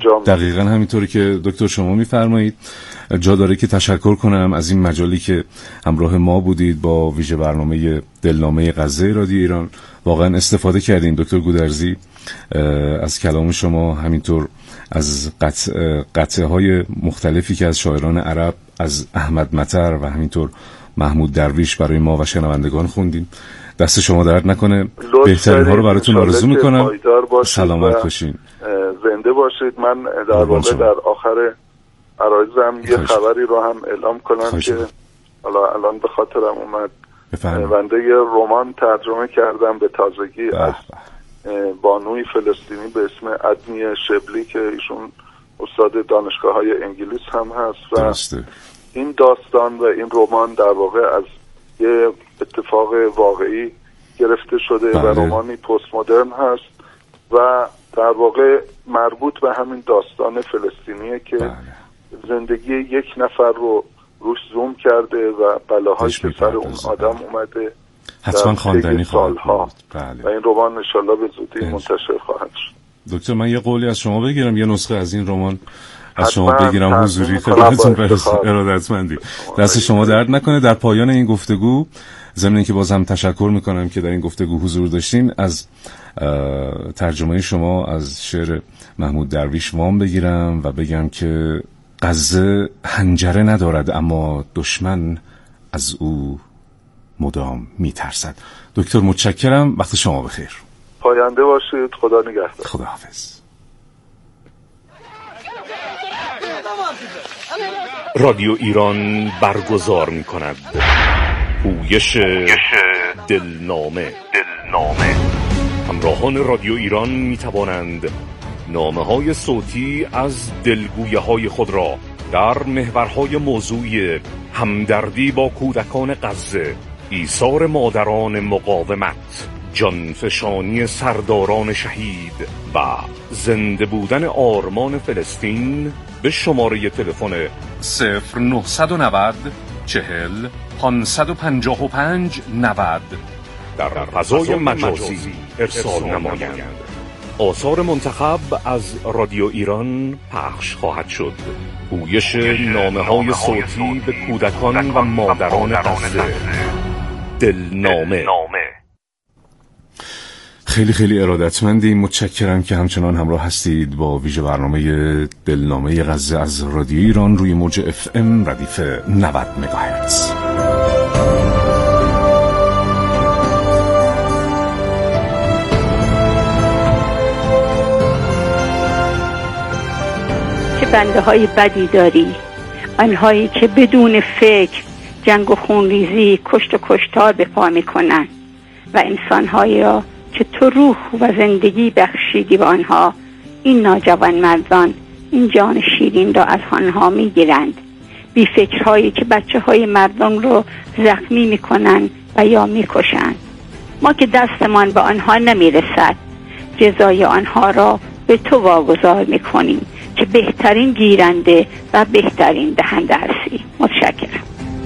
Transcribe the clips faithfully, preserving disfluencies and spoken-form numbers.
انجام. دقیقاً همینطوری که دکتر شما میفرمایید. جا داره که تشکر کنم از این مجالی که همراه ما بودید با ویژه برنامه دلنامه غزه رادیو ایران. واقعا استفاده کردین دکتر گودرزی از کلام شما، همینطور از قطع قطعه های مختلفی که از شاعران عرب، از احمد مطر و همینطور محمود درویش برای ما و شنوندگان خوندیم. دست شما درد نکنه. بهترین ها رو براتون آرزو میکنم. سلامت باشین، زنده باشید. من در واقع در آخر عرایزم یه خبری رو هم اعلام کنم که حالا الان به خاطرم اومد. بنده یه رمان ترجمه کردم به تازگی از بانوی فلسطینی به اسم ادنی شبلی که ایشون استاد دانشگاه‌های انگلیس هم هست و درسته. این داستان و این رمان در واقع از یه اتفاق واقعی گرفته شده بله. و رمانی پست مدرن هست و در واقع مربوط به همین داستان فلسطینیه که بله. زندگی یک نفر رو روش زوم کرده و بلاهایی که سر اون آدم اومده حتما خواندنی خواهد بله. و این رمان انشالله به زودی منتشر خواهد شد. دکتر من یه قولی از شما بگیرم، یه نسخه از این رمان از شما بگیرم حضوری خدمتتون برسه. ارادتمندی. دست شما درد نکنه. در پایان این گفتگو ضمن اینکه بازم تشکر میکنم که در این گفتگو حضور داشتین، از ترجمه شما از شعر محمود درویش وام بگیرم و بگم که غزه حنجره ندارد اما دشمن از او مدام میترسد. دکتر متشکرم، وقت شما بخیر. پاینده باشید. خدا نگهدار. خدا حافظ. رادیو ایران برگزار می کند پویش دلنامه. دلنامه همراهان رادیو ایران می توانند نامه های صوتی از دلگویه های خود را در محورهای موضوعی همدردی با کودکان غزه، ایثار مادران مقاومت، جانفشانی سرداران شهید و زنده بودن آرمان فلسطین به شماره تلفن صفر نهصد و نود چهل پانصد و پنجاه و پنج نود در فضای مجازی ارسال نمایند. آثار منتخب از رادیو ایران پخش خواهد شد. پویش نامه‌های صوتی به کودکان و مادران غزه. دلنامه. خیلی خیلی ارادتمندیم. متشکرم که همچنان همراه هستید با ویژه برنامه دلنامه غزه از رادیو ایران روی موج اف ام ردیف نود مگاهرتز. چه بنده های بدی داری، آنهایی که بدون فکر جنگ و خونریزی کشت و کشتار به پا میکنن و انسانهایی را که تو روح و زندگی بخشیدی به آنها، این ناجوان مردان این جان شیرین را از آنها میگیرند. بی فکرهایی که بچه های مردم رو زخمی میکنن و یا میکشند. ما که دستمان به آنها نمیرسد، جزای آنها را به تو واگذار میکنیم که بهترین گیرنده و بهترین دهنده هستی. متشکرم.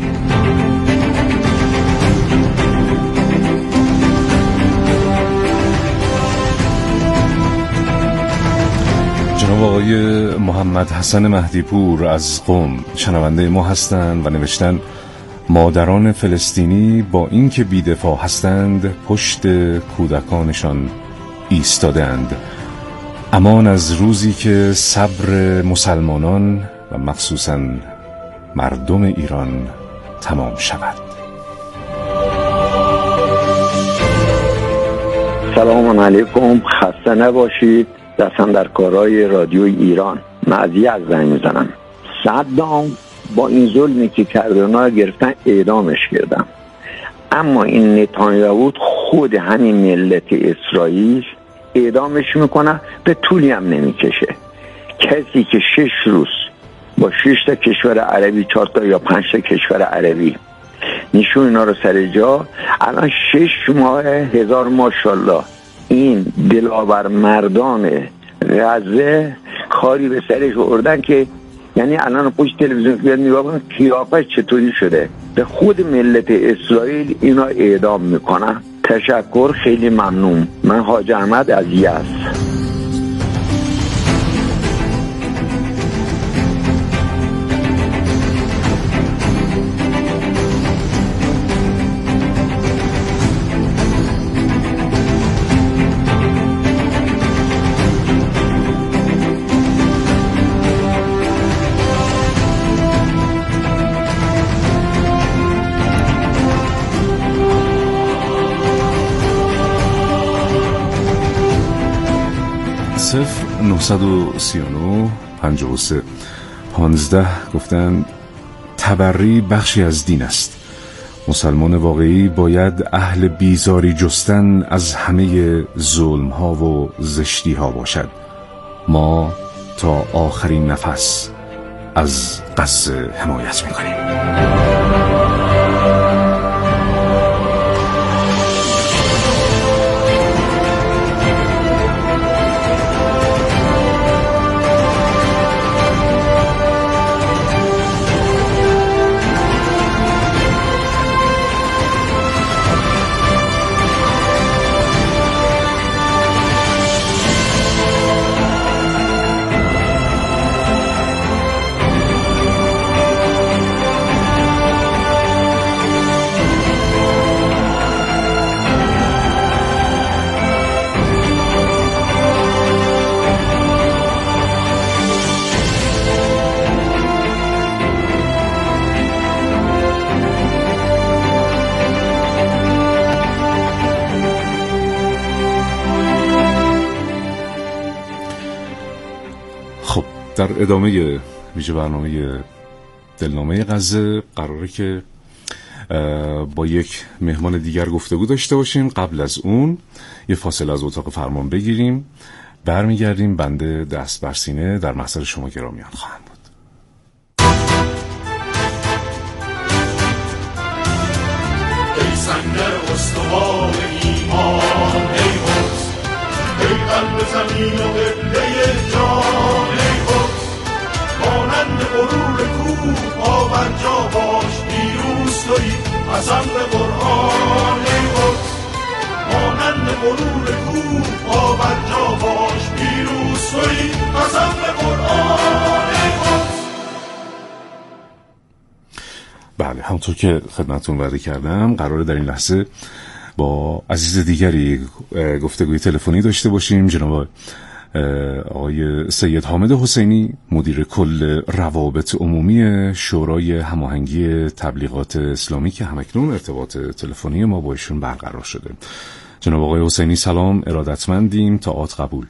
جناب آقای محمد حسن مهدیپور از قم شنونده ما هستند و نوشتن مادران فلسطینی با اینکه بی‌دفاع هستند پشت کودکانشان ایستادند. امان از روزی که صبر مسلمانان و مخصوصاً مردم ایران تمام شود. سلام علیکم، خسته نباشید. دستم در کارهای رادیو ایران. معذی از زنگ میزنم. صدام با این ظلمی که کردن گرفتن اعدامش کردن، اما این نتانیاهو خود همین ملت اسرائیل اعدامش میکنه، به طولی هم نمیکشه. کسی که شش روز با شش تا کشور عربی، چهار تا یا پنج تا کشور عربی نشون اینا رو سر جا، الان شش ماه هزار ماشاءالله این دلاور مردان غزه کاری به سرش آوردن که یعنی الان پشت تلویزیون بیاد نگاه کنن قیافش چطوری شده. به خود ملت اسرائیل اینا اعدام میکنن. تشکر، خیلی ممنون. من حاج احمد از یزد. صفر نه سه نه پنجاه و سه پانزده گفتن تبری بخشی از دین است. مسلمان واقعی باید اهل بیزاری جستن از همه ظلم ها و زشتی ها باشد. ما تا آخرین نفس از غزه حمایت میکنیم. در ادامه ویژه برنامه دلنامه غزه قراره که با یک مهمان دیگر گفتگو داشته باشیم. قبل از اون یه فاصله از اتاق فرمان بگیریم، برمیگردیم. بنده دست بر سینه در محضر شما گرامیان خواهم بود. ای سنگر استوار ایمان، ای قدس، ای قلب زمین و قبله جان، ای قدس مانند غرور کوه پا بر جا باش، پیروز تویی قسم به قرآن، ای قدس مانند غرور کوه پا بر جا باش، پیروز تویی قسم به قرآن، ای قدس. بله، همونطور که خدمتتون وعده کردم قراره در این لحظه با عزیز دیگری گفتگوی تلفنی داشته باشیم. جناب آقای سید حامد حسینی، مدیر کل روابط عمومی شورای هماهنگی تبلیغات اسلامی که همکنون ارتباط تلفنی ما با ایشون برقرار شده. جناب آقای حسینی سلام، ارادتمندیم، طاعات قبول.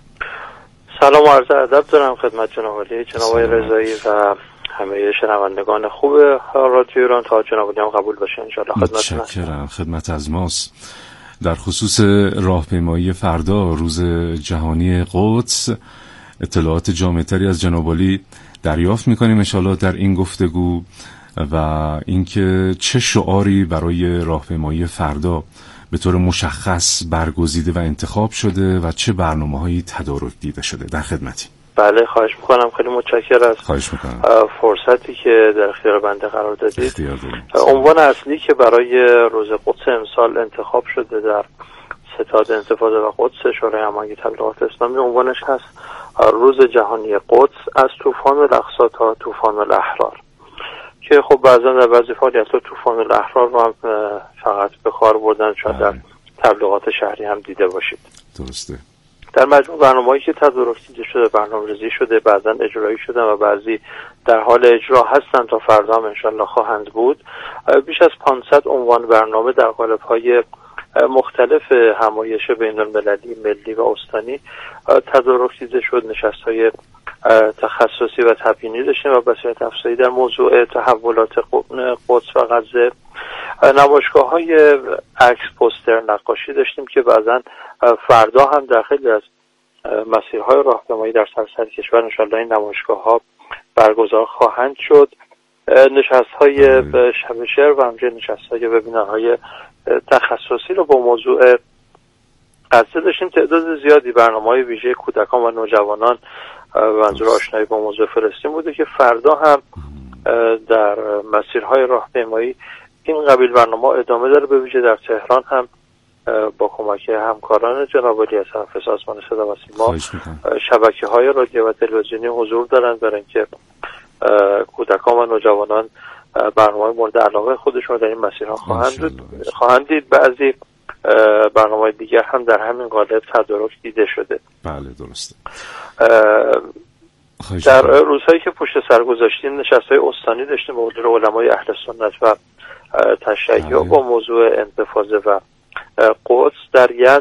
سلام و عرض ادب دارم خدمت جناب عالی، جناب آقای رضایی و همه شنوندگان خوب رادیو ایران. تا جناب عالی هم قبول باشه ان شاء الله. خدمتتون. متشکرم. خدمت از ماست. در خصوص راهپیمایی فردا روز جهانی قدس اطلاعات جامع‌تری از جناب عالی دریافت می‌کنیم ان شاء الله در این گفتگو، و اینکه چه شعاری برای راهپیمایی فردا به طور مشخص برگزیده و انتخاب شده و چه برنامه‌هایی تدارک دیده شده. در خدمتی. بله، خواهش میکنم. خیلی متشکرم از خواهش میکنم. فرصتی که در اختیار بنده قرار دادید. اختیار دارید. عنوان اصلی که برای روز قدس امسال انتخاب شده در ستاد انتفاضه و قدس شورای هماهنگی تبلیغات اسلامی، عنوانش هست روز جهانی قدس از طوفان الاقصی تا طوفان الاحرار، که خب بعضا در بعضی فعالیت‌ها طوفان الاحرار رو هم فقط به کار بردن، شاید در تبلیغات شهری هم دیده باشید. درسته. در مجموع برنامه‌هایی که تدارک دیده شده، برنامه‌ریزی شده، بعضا اجرایی شدن و بعضی در حال اجرا هستن، تا فردا هم انشالله خواهند بود. بیش از پانصد عنوان برنامه در قالب‌های مختلف همایش بین‌المللی، ملی و استانی تدارک دیده شد. نشست‌های تخصصی و تبیینی داشتیم و بصیرت افزایی در موضوع تحولات قدس و غزه. نمایشگاه‌های عکس، پوستر، نقاشی داشتیم که بعضا فردا هم در خیلی از مسیرهای راهپیمایی در سراسر کشور انشاءالله این نمایشگاه‌ها برگزار خواهند شد. نشست‌های شب شعر و همچنین نشست‌های وبینارهای تخصصی رو با موضوع غزه داشتیم. تعداد زیادی برنامه‌های ویژه کودکان و نوجوانان منظور آشنایی با موضوع فلسطین بوده که فردا هم در مسیرهای راهپیمایی این قبیل برنامه ادامه داره. به ویژه در تهران هم با کمک همکاران جناب عالی از طرف سازمان صدا و سیما شبکه‌های رادیو و تلویزیونی حضور دارن برای اینکه کودکان و نوجوانان برنامه‌های مورد علاقه خودشون در این مسیرها خواهند خواهند دید. بعضی برنامه‌های دیگر هم در همین قالب تدارک دیده شده. بله درسته. در روزهایی که پشت سر گذاشتیم نشست‌های استانی داشتیم با حضور علمای اهل سنت و تشیع با موضوع انتفاضه و قدس. در یزد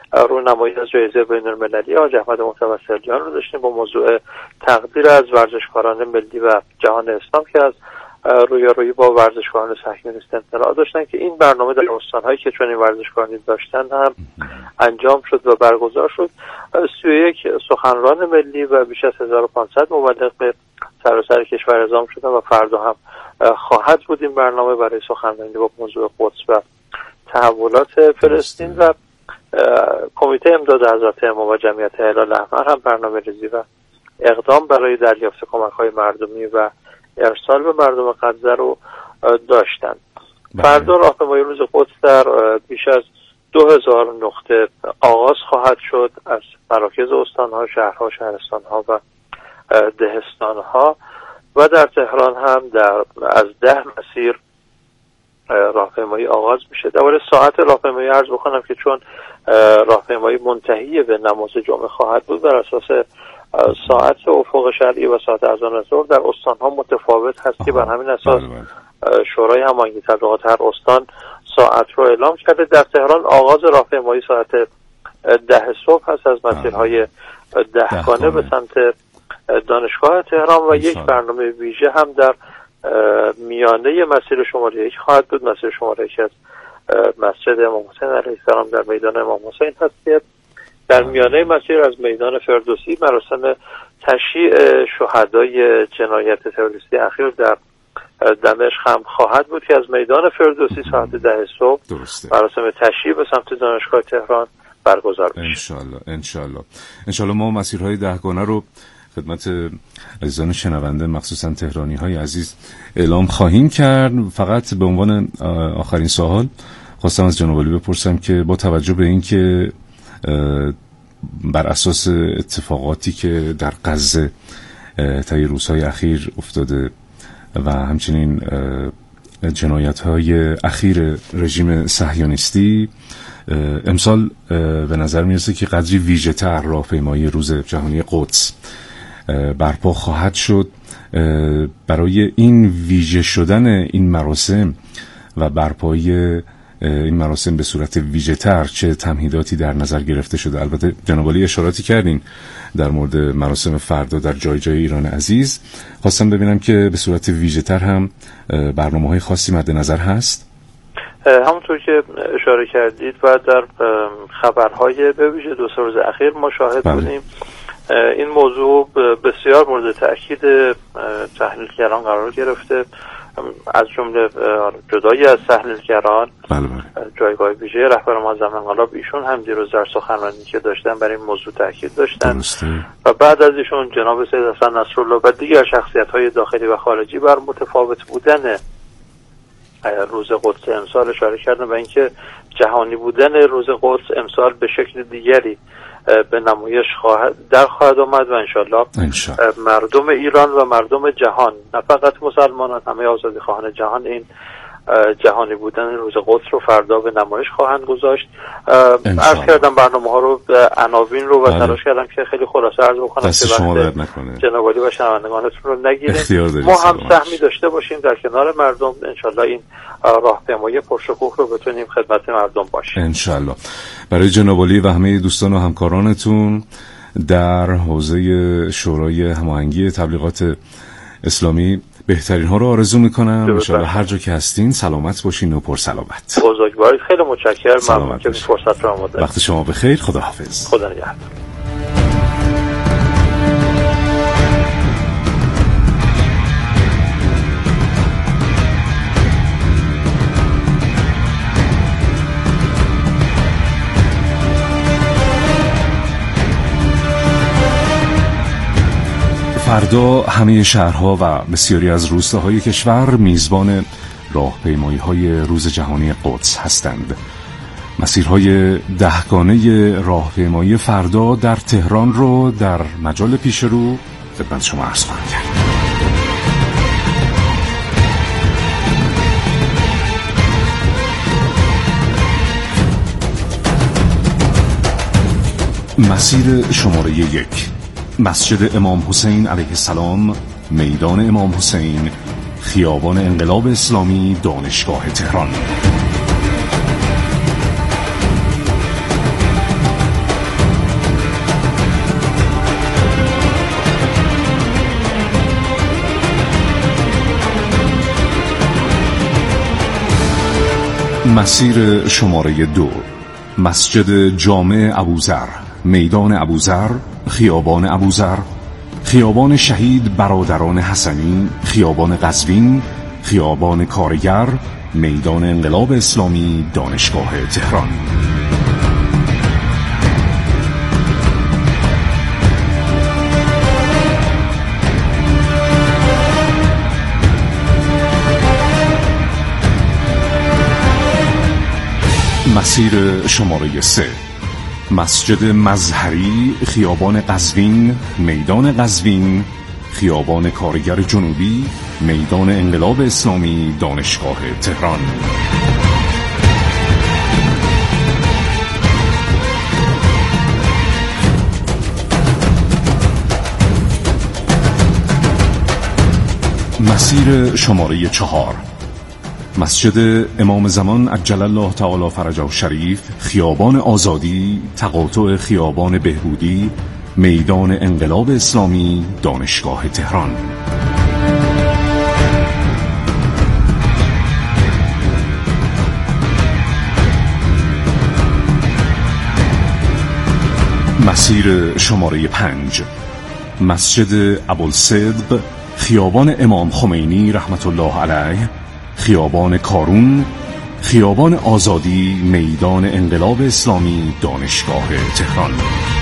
رونمایی از جایزه بین‌المللی حاج احمد متوسلیان رو داشتیم با موضوع تقدیر از ورزشکاران ملی و جهان اسلام که از رویارویی با ورزشکاران صهیونیست امتناع داشتن که این برنامه در استان‌هایی که چنین ورزشکارانی داشتن هم انجام شد و برگزار شد. سی و یک سخنران ملی و بیش از هزار و پانصد مبلغ به سراسر کشور اعزام شدن و فردا هم خواهد بود این برنامه برای سخنرانی با موضوع قدس و تحولات فلسطین. و کمیته امداد حضرت امام و جمعیت هلال احمر هم برنامه‌ریزی و اقدام برای دریافت کمک‌های مردمی و ارسال به مردم غزه رو داشتن. فردا راهپیمایی روز قدس در بیش از دو هزار نقطه آغاز خواهد شد از مراکز استان‌ها، شهرها، شهرستان‌ها و دهستان‌ها و در تهران هم در از ده مسیر راهپیمایی آغاز میشه. درباره ساعت راهپیمایی عرض بکنم که چون راهپیمایی منتهی به نماز جمعه خواهد بود، بر اساس ساعت افق شرعی و ساعت اذان ظهر در استان‌ها متفاوت هست که بر همین اساس شورای هماهنگی تبلیغات هر استان ساعت رو اعلام کرده. در تهران آغاز راهپیمایی ساعت ده صبح هست از مسیرهای دهگانه به سمت دانشگاه تهران و یک برنامه ویژه هم در میانه مسیر شماره یک خواهد بود. مسیر شماره یک از مسجد امام حسین علیه السلام در میدان امام حسین هست که در میانه مسیر از میدان فردوسی مراسم تشییع شهدای جنایت تروریستی اخیر در دمشق هم خواهد بود که از میدان فردوسی ساعت ده صبح مراسم تشییع به سمت دانشگاه تهران برگزار میشه. انشالله انشالله انشالله ما مسیرهای دهگانه رو خدمت عزیزان شنونده مخصوصا تهرانی های عزیز اعلام خواهیم کرد. فقط به عنوان آخرین سوال خواستم از جناب عالی بپرسم که با توجه به این که بر اساس اتفاقاتی که در غزه طی روزهای اخیر افتاده و همچنین جنایت‌های اخیر رژیم صهیونیستی، امسال به نظر میرسه که قدری ویژه‌تر راهپیمایی روز جهانی قدس برپا خواهد شد. برای این ویژه شدن این مراسم و برپایی این مراسم به صورت ویژه‌تر چه تمهیداتی در نظر گرفته شده؟ البته جناب عالی اشاراتی کردین در مورد مراسم فردا در جای جای ایران عزیز. خواستم ببینم که به صورت ویژه‌تر هم برنامه‌های خاصی مد نظر هست. همونطور که اشاره کردید و در خبرهای به ویژه دو سه روز اخیر ما شاهد بله. بودیم این موضوع بسیار مورد تأکید تحلیلگران قرار گرفته، از جمله جدایی از تحلیلگران بله بله. جایگاه ویژه رهبر معظم انقلاب ایشون هم دیروز در سخنرانی که داشتن برای این موضوع تاکید داشتن درسته. و بعد از ایشون جناب سید حسن نصرالله و دیگر شخصیت‌های داخلی و خارجی بر متفاوت بودن روز قدس امسال اشاره کردن و اینکه جهانی بودن روز قدس امسال به شکل دیگری به نمایش خواهد در خواهد آمد و انشالله مردم ایران و مردم جهان، نه فقط مسلمانان، همه آزادی خواهان جهان این جهانی بودن روز قدس رو فردا به نمایش خواهند گذاشت. عرض کردم برنامه ها رو به عناوین رو و تلاش کردم که خیلی خلاصه عرض بکنم که وقت جناب عالی و شنوندگانتون رو نگیریم. ما هم سهمی داشته باشیم در کنار مردم، انشالله این راهپیمایی پرشکوه رو بتونیم خدمت مردم باشیم انشالله. برای جناب عالی و همه دوستان و همکارانتون در حوزه شورای هماهنگی تبلیغات اسلامی بهترین ها رو آرزو میکنم. انشالله هر جا که هستین سلامت باشین و پر سلامت. بزرگوارید، خیلی متشکرم. ممنون که این فرصت رو آماده. وقت شما بخیر. خدا حافظ. خدا نگهدار. فردا همه شهرها و بسیاری از روستاهای کشور میزبان راهپیمایی‌های روز جهانی قدس هستند. مسیرهای دهگانه راهپیمایی فردا در تهران رو در مجال پیش رو خدمت شما عرض خواهم کرد. مسیر شماره یک: مسجد امام حسین علیه السلام، میدان امام حسین، خیابان انقلاب اسلامی، دانشگاه تهران. مسیر شماره دو، مسجد جامع ابوذر، میدان ابوذر، خیابان ابوذر، خیابان شهید برادران حسنی، خیابان قزوین، خیابان کارگر، میدان انقلاب اسلامی، دانشگاه تهران. مسیر شماره سه، مسجد مظهری، خیابان قزوین، میدان قزوین، خیابان کارگر جنوبی، میدان انقلاب اسلامی، دانشگاه تهران. مسیر شماره چهار، مسجد امام زمان عجل الله تعالی فرجه شریف، خیابان آزادی، تقاطع خیابان بهبودی، میدان انقلاب اسلامی، دانشگاه تهران. مسیر شماره پنج، مسجد ابوالصدق، خیابان امام خمینی رحمت الله علیه، خیابان کارون، خیابان آزادی، میدان انقلاب اسلامی، دانشگاه تهران.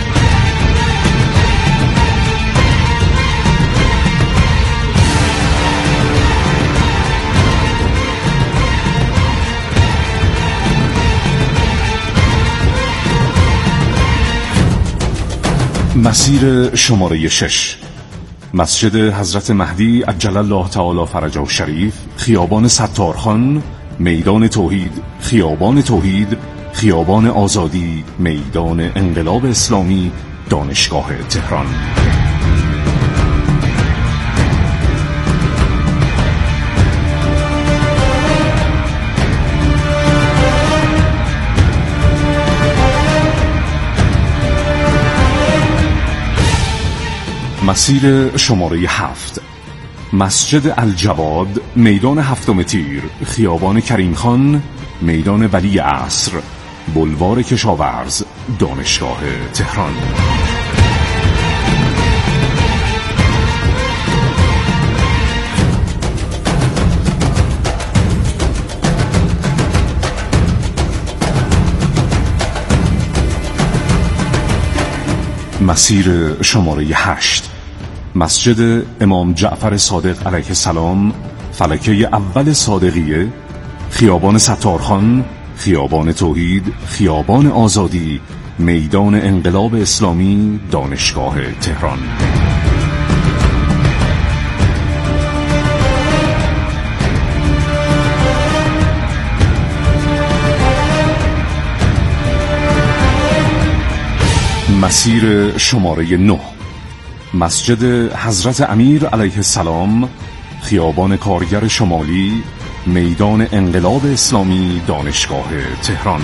مسیر شماره شش، مسجد حضرت مهدی عجل الله تعالی فرجه شریف، خیابان ستارخان، میدان توحید، خیابان توحید، خیابان آزادی، میدان انقلاب اسلامی، دانشگاه تهران. مسیر شماره هفت، مسجد الجواد، میدان هفتم تیر، خیابان کریم خان، میدان ولی عصر، بلوار کشاورز، دانشگاه تهران. مسیر شماره هشت، مسجد امام جعفر صادق علیه السلام، فلکه اول صادقیه، خیابان ستارخان، خیابان توحید، خیابان آزادی، میدان انقلاب اسلامی، دانشگاه تهران. مسیر شماره نه، مسجد حضرت امیر علیه السلام، خیابان کارگر شمالی، میدان انقلاب اسلامی، دانشگاه تهران.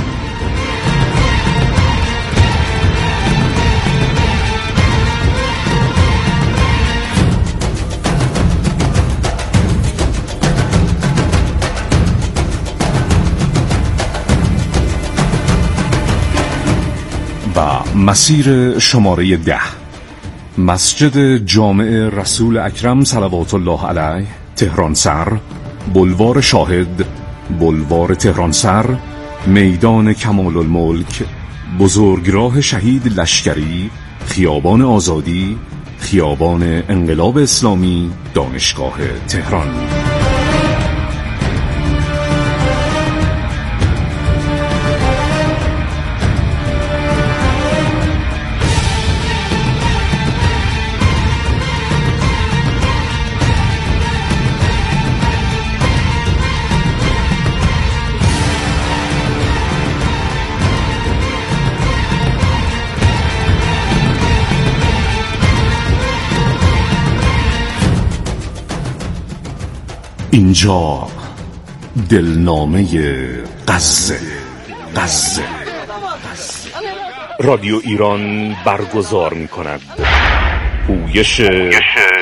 و مسیر شماره ده، مسجد جامع رسول اکرم صلوات الله علیه، تهران سر، بلوار شاهد، بلوار تهران سر، میدان کمال الملک، بزرگراه شهید لشکری، خیابان آزادی، خیابان انقلاب اسلامی، دانشگاه تهران. اینجا دلنامه غزه غزه رادیو ایران برگزار می کند پویش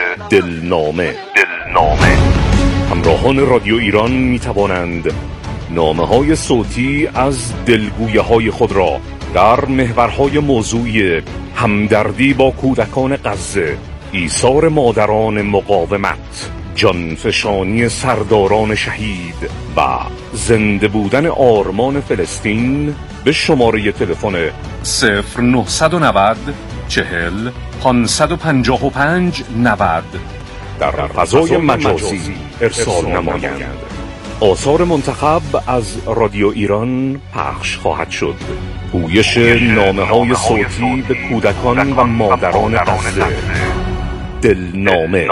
دلنامه دلنامه همراهان رادیو ایران می توانند نامه‌های صوتی از دلگویه‌های خود را در محورهای موضوعی همدردی با کودکان غزه، ایثار مادران مقاومت، جانفشانی سرداران شهید و زنده بودن آرمان فلسطین به شماره تلفن صفر نهصد و نود چهل پانصد و پنجاه و پنج نود در فضای مجازی ارسال نمایند. آثار منتخب از رادیو ایران پخش خواهد شد. پویش نامه‌های صوتی به کودکان و مادران غزه، دلنامه.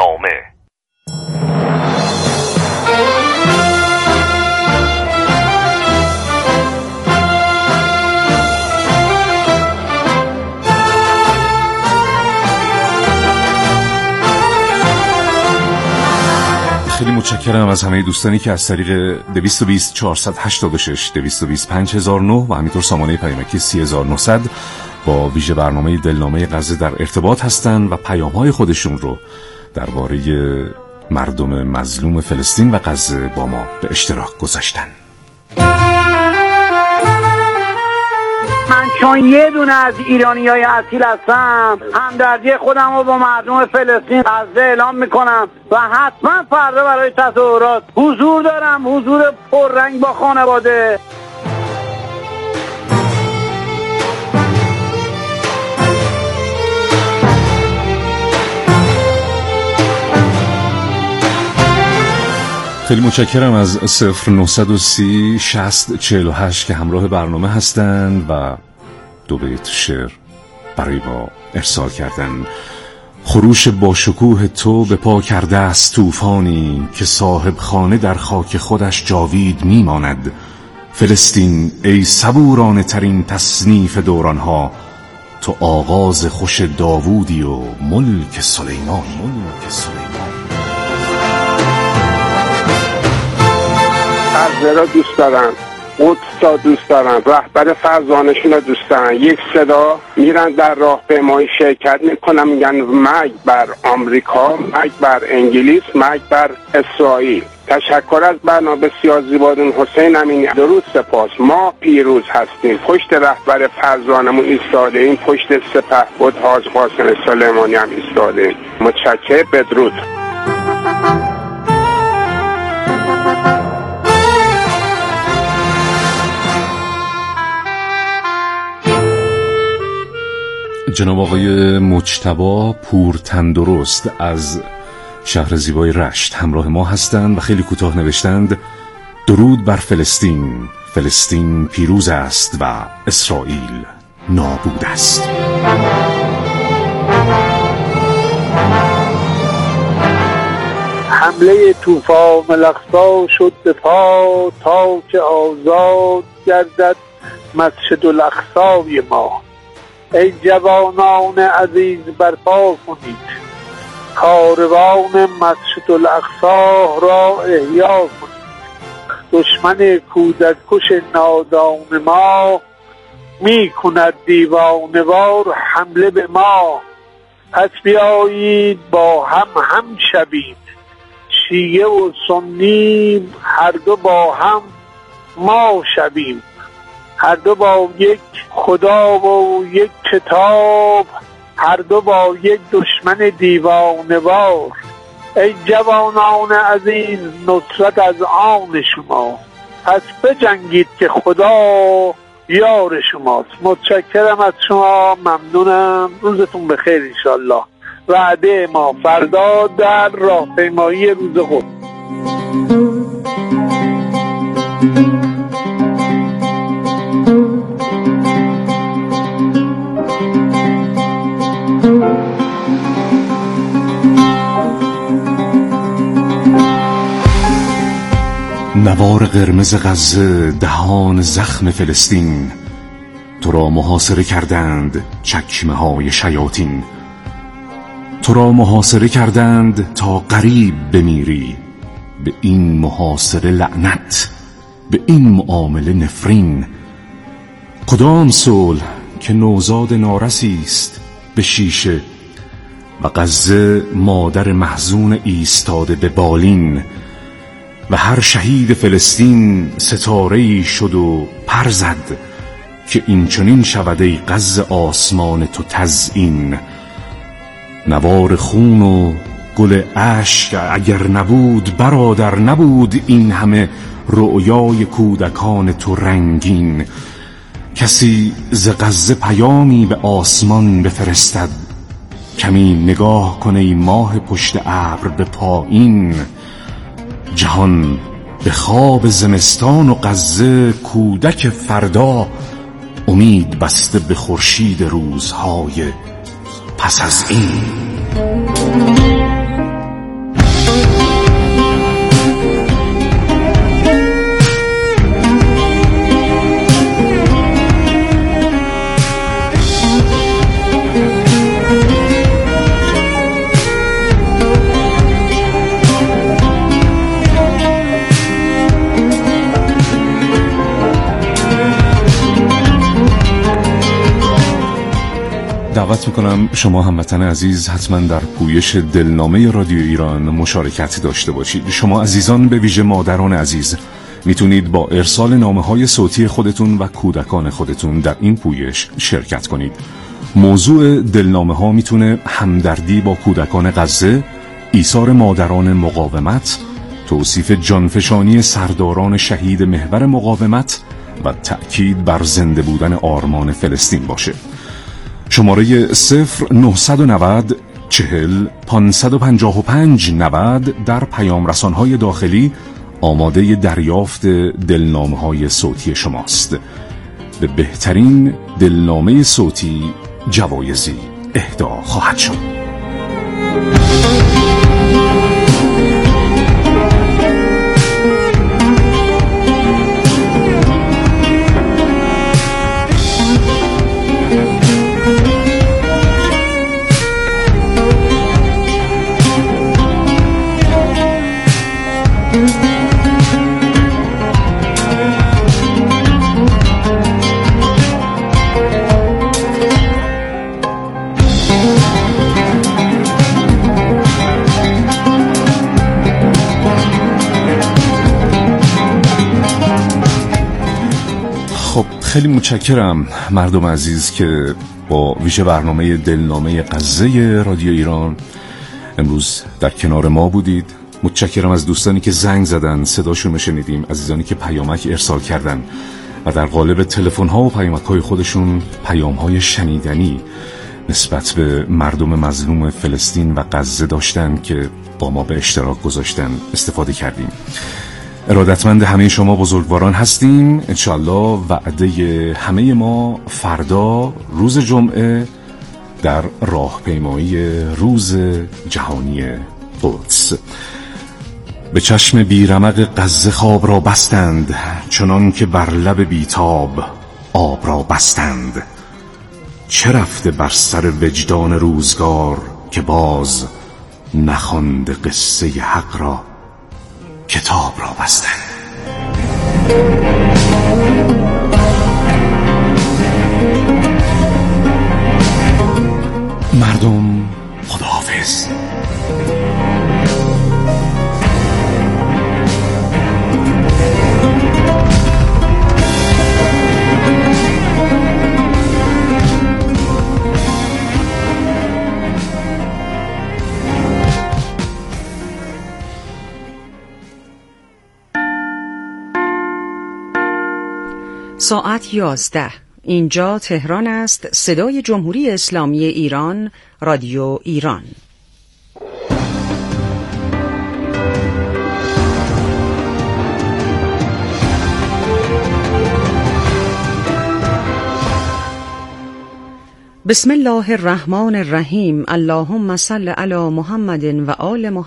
خیلی متشکرم از همه دوستانی که از طریق دویست و بیست چهارصد و هشتاد و شش دویست و بیست پنج هزار و نه و همینطور سامانه پیامکی سی هزار و نهصد با ویژه برنامه دلنامه غزه در ارتباط هستند و پیام‌های خودشون رو درباره مردم مظلوم فلسطین و غزه با ما به اشتراک گذاشتن. من چون یه دونه از ایرانیای اصیل هستم، همدردی خودم رو با مردم فلسطین غزه اعلام میکنم و حتما فردا برای تظاهرات حضور دارم، حضور پررنگ با خانواده. خیلی متشکرم از صفر نهصد و سی شصت چهل و هشت که همراه برنامه هستند و دو بیت شعر برای ما ارسال کردن. خروش با شکوه تو به پا کرده است طوفانی که صاحب خانه در خاک خودش جاوید میماند. فلسطین ای صبورانه ترین تصنیف دورانها، تو آغاز خوش داوودی و ملک سلیمانی. ملک سلیمانی غزه را دوست دارن، قدس را دوست دارن، رهبر فرزانشون را دوست دارن. یک صدا میرن در راهپیمایی شرکت میکنن، میگن مرگ بر آمریکا، مرگ بر انگلیس، مرگ بر اسرائیل. تشکر از برنامه بسیار زیباتون. حسین امینی. درود سپاس. ما پیروز هستیم. پشت رهبر فرزانمون ایستاده ایم، پشت سپهبد حاج قاسم سلیمانی هم ایستاده ایم. متشکرم. بدرود. جناب آقای مجتبی پور تندرست از شهر زیبای رشت همراه ما هستند و خیلی کوتاه نوشتند: درود بر فلسطین، فلسطین پیروز است و اسرائیل نابود است. حمله طوفان الاقصی شد به پا تا که آزاد گردد مسجد الاقصی ما. ای جوانان عزیز برپا کنید، کاروان مسجد الاقصی را احیا کنید. دشمن کودک کش نادان ما، می کند دیوانوار حمله به ما. پس بیایید با هم هم شوید، شیعه و سنی هر دو با هم ما شویم. هر دو با یک خدا و یک کتاب، هر دو با یک دشمن دیوانه‌وار. ای جوانان عزیز نصرت از آن شما، پس بجنگید که خدا یار شماست. متشکرم از شما، ممنونم. روزتون بخیر انشالله. وعده ما فردا در راهپیمایی روز قدس. نوار قرمز غزه دهان زخم فلسطین، تو را محاصره کردند چکمه های شیاطین. تو را محاصره کردند تا قریب بمیری، به این محاصره لعنت، به این معامله نفرین. کدام صلح که نوزاد نارسی است به شیشه، و غزه مادر محزون ایستاده به بالین. و هر شهید فلسطین ستاره‌ای شد و پر زد که این چنین شود ای غزه آسمان تو تزیین. نوار خون و گل اشک اگر نبود برادر، نبود این همه رؤیای کودکان تو رنگین. کسی ز غزه پیامی به آسمان بفرستد، کمی نگاه کنه ای ماه پشت ابر به پایین. جهان به خواب زمستان و غزه کودک فردا، امید بسته به خورشید روزهای پس از این. دعوت میکنم شما هموطن عزیز حتما در پویش دلنامه رادیو ایران مشارکت داشته باشید. شما عزیزان، به ویژه مادران عزیز، میتونید با ارسال نامه‌های صوتی خودتون و کودکان خودتون در این پویش شرکت کنید. موضوع دلنامه ها میتونه همدردی با کودکان غزه، ایثار مادران مقاومت، توصیف جانفشانی سرداران شهید محور مقاومت و تأکید بر زنده بودن آرمان فلسطین باشه. شماره صفر نهصد و نود چهل پانصد و پنجاه و پنج نود در پیام رسانهای داخلی آماده دریافت دلنامه های صوتی شماست. به بهترین دلنامه صوتی جوایزی اهدا خواهد شد. خیلی متشکرم مردم عزیز که با ویژه برنامه دلنامه غزه رادیو ایران امروز در کنار ما بودید. متشکرم از دوستانی که زنگ زدن، صداشون رو شنیدیم، عزیزانی که پیامک ارسال کردن و در قالب تلفن ها و پیامک های خودشون پیام های شنیدنی نسبت به مردم مظلوم فلسطین و غزه داشتن که با ما به اشتراک گذاشتن. استفاده کردیم. ارادتمند همه شما بزرگواران هستیم. انشالله وعده همه ما فردا روز جمعه در راهپیمایی روز جهانی قدس. به چشم بیرمق غزه خواب را بستند، چنان که بر لب بیتاب آب را بستند. چه رفته بر سر وجدان روزگار که باز نخوانده قصه حق را کتاب را بستند. مردم خداحافظ. ساعت یازده. اینجا تهران است. صدای جمهوری اسلامی ایران، رادیو ایران. بسم الله الرحمن الرحیم. اللهم صل علی محمد و آل محمد.